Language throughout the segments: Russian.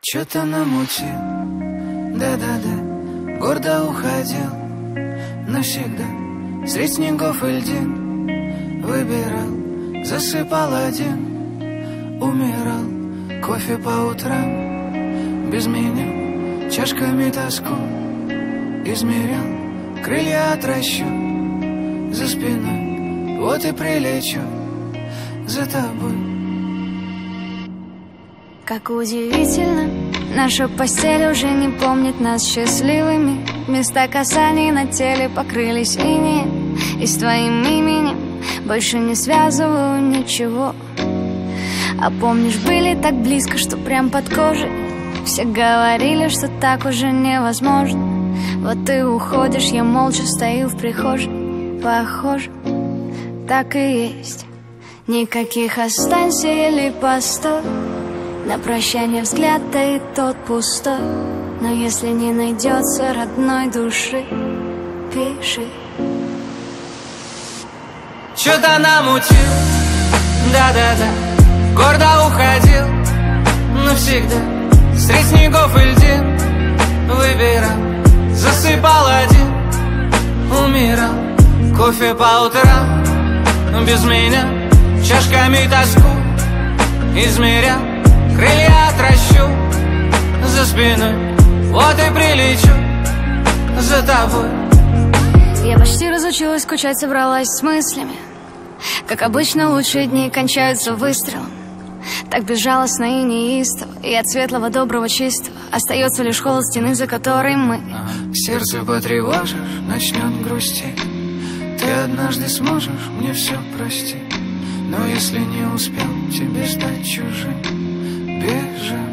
Чё-то намутил, да-да-да, гордо уходил навсегда. Средь снегов и льдин выбирал, засыпал один, умирал. Кофе по утрам без меня, чашками тоску измерял. Крылья отращу за спиной, вот и прилечу за тобой. Как удивительно, наша постель уже не помнит нас счастливыми. Места касаний на теле покрылись инеем, и с твоим именем больше не связываю ничего. А помнишь, были так близко, что прям под кожей. Все говорили, что так уже невозможно. Вот ты уходишь, я молча стою в прихожей. Похоже, так и есть. Никаких останься или постой. На прощание взгляд, да и тот пустой. Но если не найдется родной души, пиши. Чё-то намутил, да-да-да, гордо уходил навсегда. Средь снегов и льдин выбирал, засыпал один, умирал. Кофе по утрам без меня, чашками тоску измерял. Крылья отращу за спиной, вот и прилечу за тобой. Я почти разучилась скучать, собралась с мыслями. Как обычно, лучшие дни кончаются выстрелом. Так безжалостно и неистово, и от светлого, доброго, чистого остается лишь холод стены, за которой мы. Сердце потревожишь, начнет грустить. Ты однажды сможешь мне все простить. Но если не успел тебе стать чужим, бежим.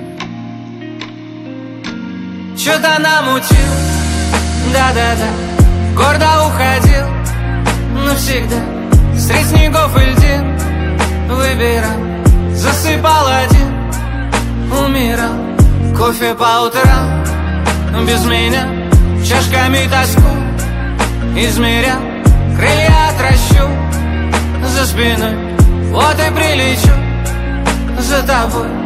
Чё-то намутил, да-да-да, гордо уходил навсегда. Средь снегов и льдин выбирал, засыпал один, умирал. Кофе по утрам без меня, чашками тоску измерял. Крылья отращу за спиной, вот и прилечу за тобой.